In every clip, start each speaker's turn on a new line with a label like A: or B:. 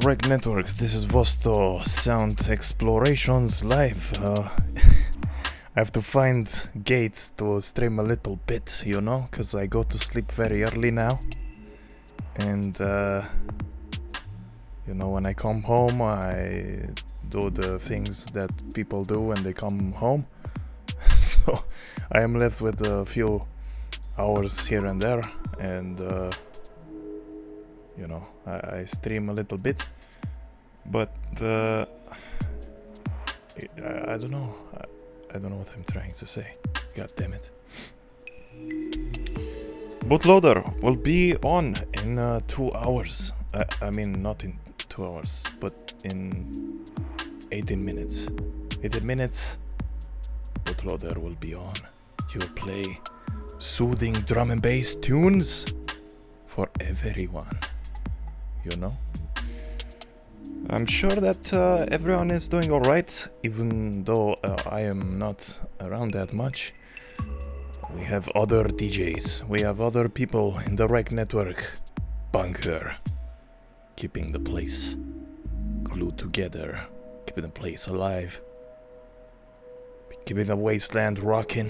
A: Rec Network. This is Vosto Sound Explorations live. I have to find gates to stream a little bit, you know, because I go to sleep very early now. And, you know, when I come home, I do the things that people do when they come home. So I am left with a few hours here and there, and you know, I stream a little bit, but I don't know. I don't know what I'm trying to say. God damn it. Bootloader will be on in 2 hours. I mean, not in 2 hours, but in 18 minutes. 18 minutes, Bootloader will be on. He will play soothing drum and bass tunes for everyone. You know? I'm sure that everyone is doing alright, even though I am not around that much. We have other DJs, we have other people in the Rec Network bunker, keeping the place glued together, keeping the place alive, keeping the wasteland rocking.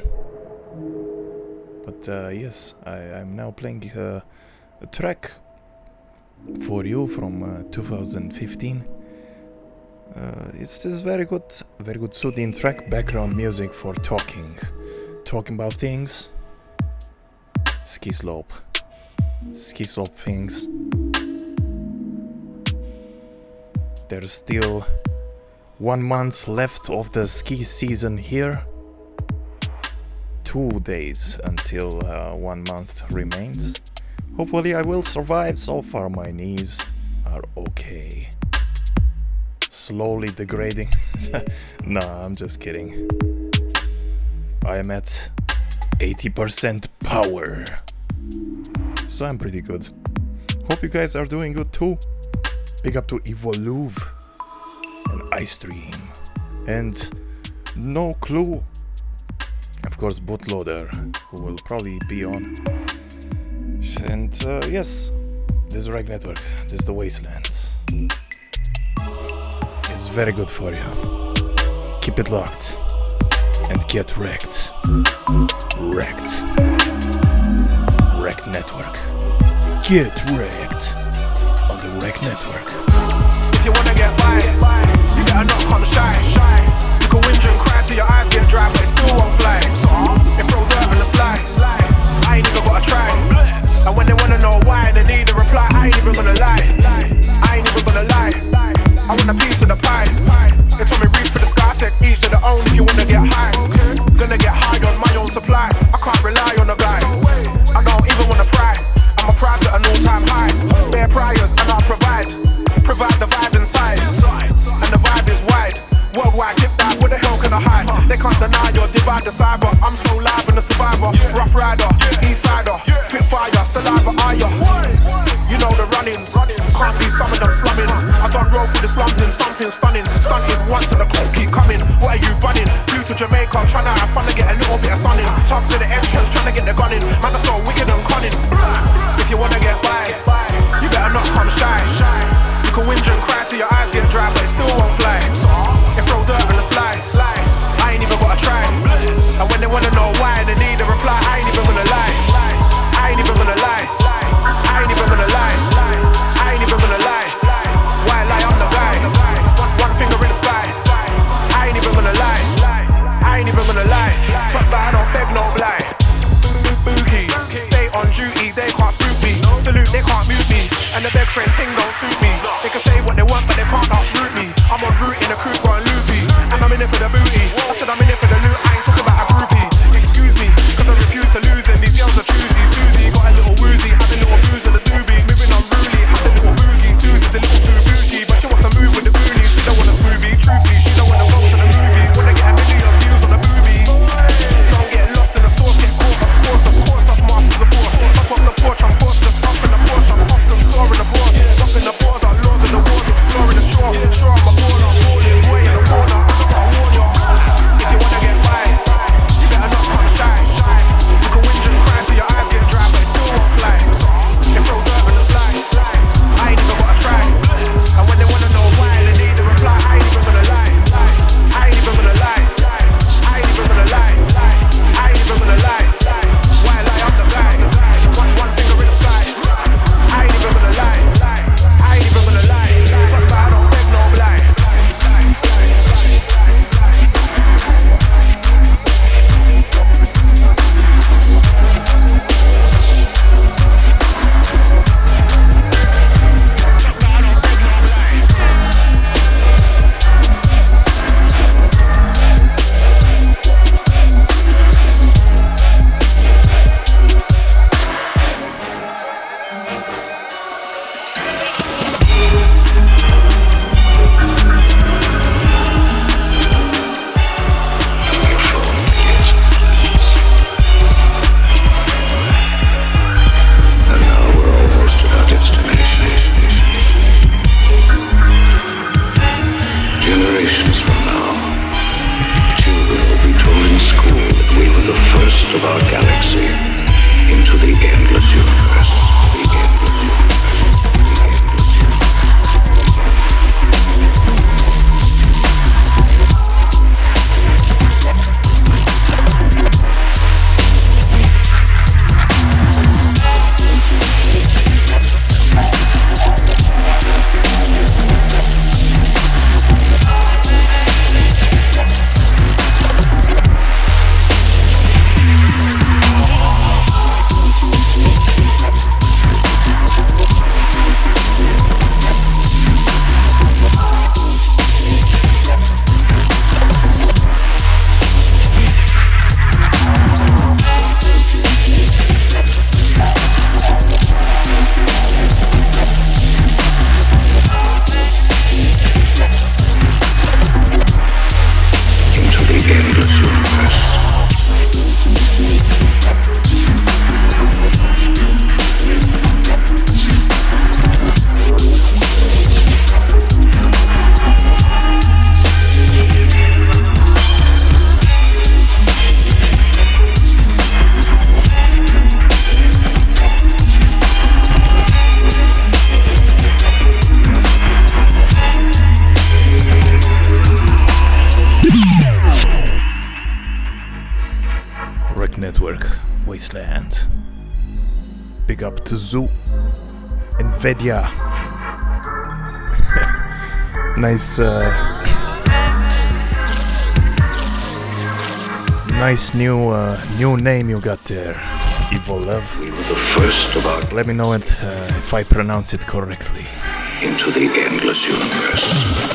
A: But yes, I'm now playing a track for you from 2015. It's this very good soothing track, background music for talking about things, ski slope things. There's still 1 month left of the ski season here. 2 days until 1 month remains. Hopefully I will survive. So far my knees are okay. Slowly degrading. Nah, I'm just kidding. I am at 80% power. So I'm pretty good. Hope you guys are doing good too. Big up to Evoluve and iStream. And No Clue. Of course, Bootloader, who will probably be on. And yes, this is Rec Network, this is the Wastelands. It's very good for you. Keep it locked and get wrecked. Wrecked. Rec Network. Get wrecked on the Rec Network.
B: If you wanna get by, you better not come shy. You can whinge and cry till your eyes get dry, but it still won't fly. It throws dirt on the slide. I ain't even gotta try. And when they wanna know why, they need a reply. I ain't even gonna lie. I ain't even gonna lie. I want a piece of the pie. They told me reach for the sky, said each to their own if you wanna get high. Gonna get high on my own supply. I can't rely on a guy. I don't even wanna pry. I'm a pride at an all-time high. Bare priors and I'll provide the vibe inside. And the vibe is wide. Worldwide, get back, where the hell can I hide? They can't deny your divide, decipher. I'm so live and a survivor. Rough rider, east sider, spit fire, saliva, ire. You know the runnings, can't be some of them slumming. I done roll through the slums in something stunning. Stunted once and the clock keep coming. What are you bunning? Flew to Jamaica, trying to have fun to get a little bit of sun in. Tugs in the entrance, trying to get the gun in. Man, that's so wicked and cunning. If you wanna get by, you better not come shy. You can whinge and cry till your eyes get dry, but it still won't fly. It throws dirt on the slide. I ain't even gotta try. And when they wanna know why, they need a reply. I ain't even gonna lie. I ain't even gonna lie. I ain't even gonna lie. I ain't even gonna lie. Why lie? I'm the guy. One finger in the sky. I ain't even gonna lie. I ain't even gonna lie. Top down, I don't beg no blind. Boogie, stay on duty, they can't spook me. Salute, they can't mute me. And the beg friend ting don't suit me. They can say what they want, but they can't uproot me. I'm on route in a coupe going loopy. And I'm in it for the booty. I said I'm in it for the loot, I ain't talking about a groupie. Excuse me, cause I refuse to lose. And these girls are choosy. Susie got a little woozy, had a little booze in the doobie. Moving on really, had a little boogie. Susie's a little too bougie, but she wants to move with the boonies. She don't want a smoothie, truthfully, she don't wanna go to the movies. Wanna get a million views on the boobies. Don't get lost in the sauce, get caught, of course, I've mastered the force. Up on the porch, I'm forceless, up in the Porsche, I'm often soaring abroad. Up in the board, I'm lord of the world, exploring the shore.
A: Network, Wasteland. Big up to Zoo and Vedya. Nice nice new name you got there, Evil Love.
C: We were the first of our
A: Let me know if I pronounce it correctly.
C: into the endless universe.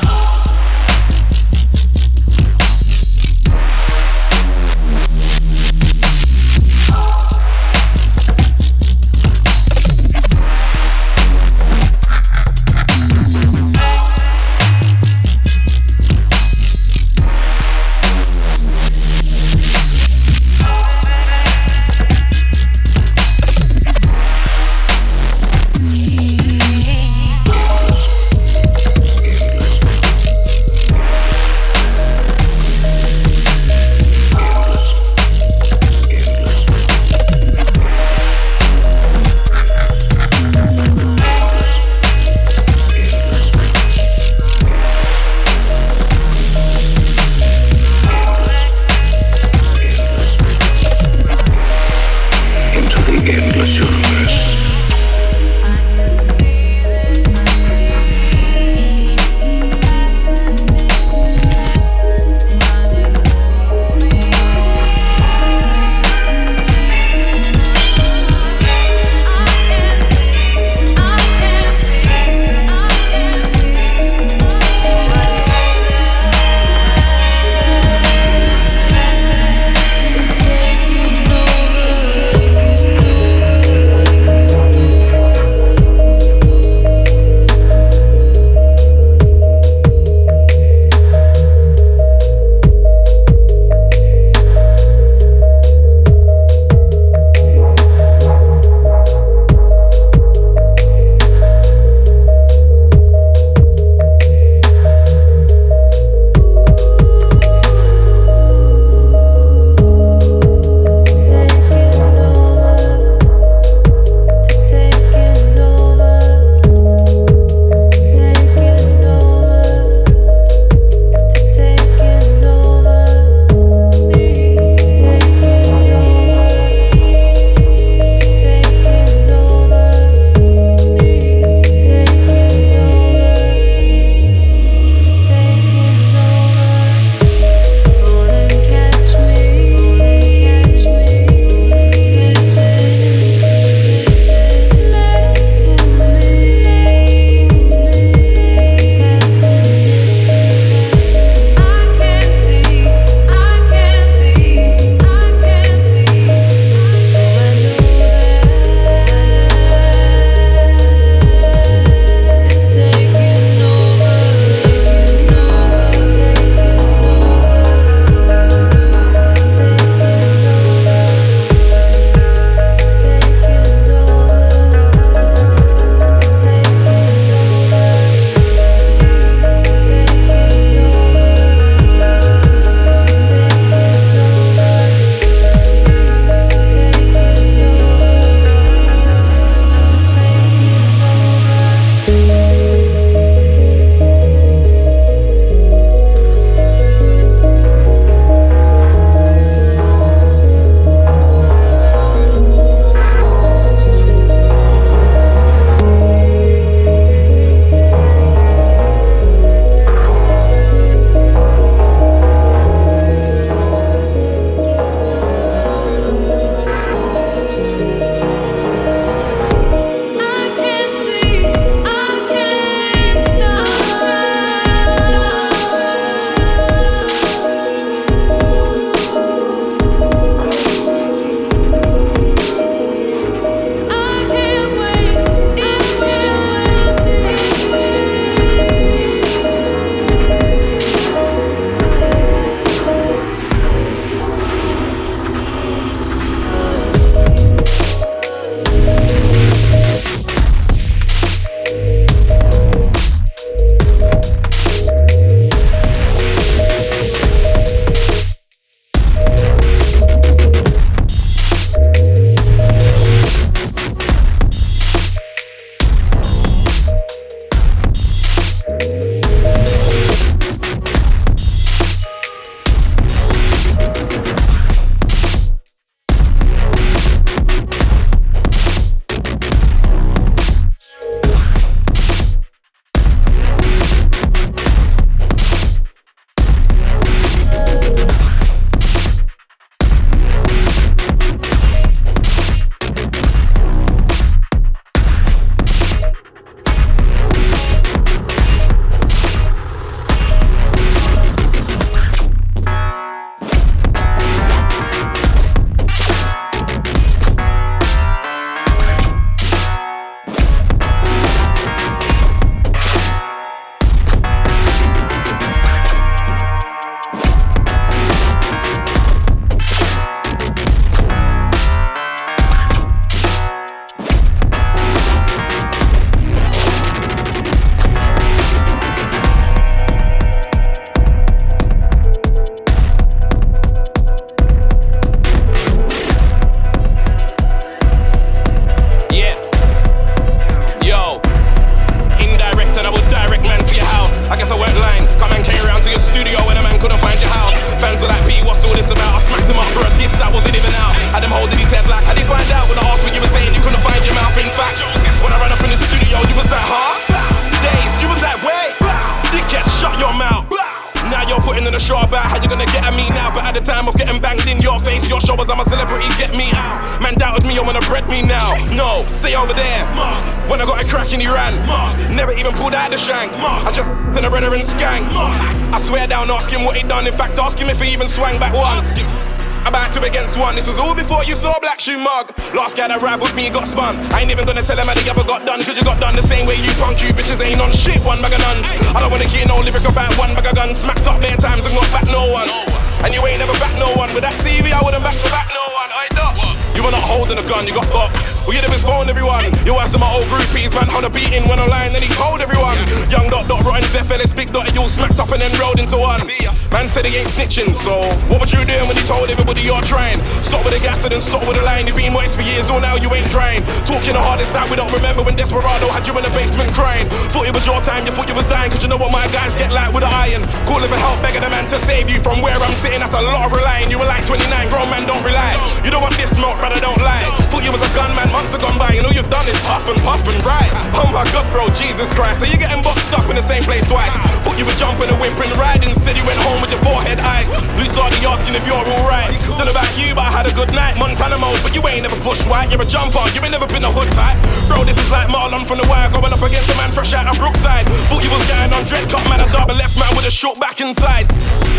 B: about how you gonna get at me now, but at the time of getting banged in your face, your show was I'm a celebrity, get me out. Man doubted me, I'm gonna bread me now. No, stay over there. When I got a crack in Iran, never even pulled out the shank. I just in a brother and skanked. I swear down, ask him what he done. In fact, ask him if he even swang back once. About 2 against 1, this was all before you saw Black Shoe Mug. Last guy that rivaled me got spun. I ain't even gonna tell him how the other got done, cause you got done the same way you punk. You bitches ain't on shit, one bag of nuns. I don't wanna hear no lyric about one bag of guns. Smacked up bare times and got back no one. And you ain't never back no one. With that CV I wouldn't back to back no one. I don't. You were not holding a gun, you got boxed. Well, you never phoned everyone. You asked some of my old groupies, man, how the beating went online, then he told everyone. Young dot, rotten, deaf, Ellis, big dot, you all smacked up and then rolled into one. Man said he ain't snitching, so what would you doing when he told everybody you're trying? Stop with the gas and then stop with the line. You've been moist for years, all now you ain't trying. Talking the hardest time, we don't remember when Desperado had you in the basement crying. Thought it was your time, you thought you was dying, cause you know what my guys get like with the iron. Calling for help, begging the man to save you from where I'm sitting, that's a lot of relying. You were like 29, grown man, don't rely. You don't want this smoke, brother, don't lie. Thought you was a gunman, months have gone by, you know you've done is puff and right. Oh my God, bro, Jesus Christ. So you're getting boxed up in the same place twice. Thought you were jumping and whimpering, riding, said you went home with your forehead ice. Loose already asking if you're alright. Don't know about you, but I had a good night. Montana mode, but you ain't never pushed white. You're a jumper, you ain't never been a hood type. Bro, this is like Marlon from the wire, going up against a man fresh out of Brookside. Thought you was getting on dread cut, man, a double left man with a short back and sides.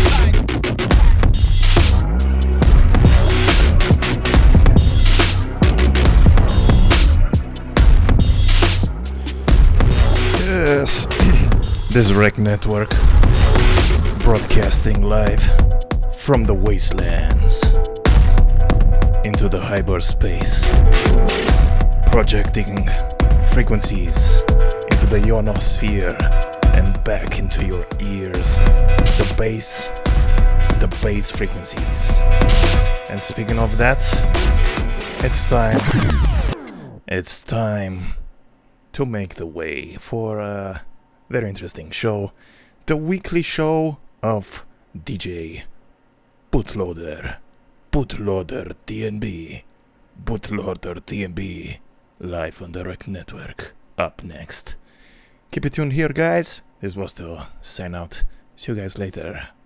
A: Yes, this Rec Network, broadcasting live from the wastelands into the hyperspace, projecting frequencies into the ionosphere and back into your ears, the bass frequencies. And speaking of that, it's time to make the way for a very interesting show, the weekly show of DJ Bootloader TNB, live on the Rec Network. Up next. Keep it tuned here, guys. This was the sign out. See you guys later.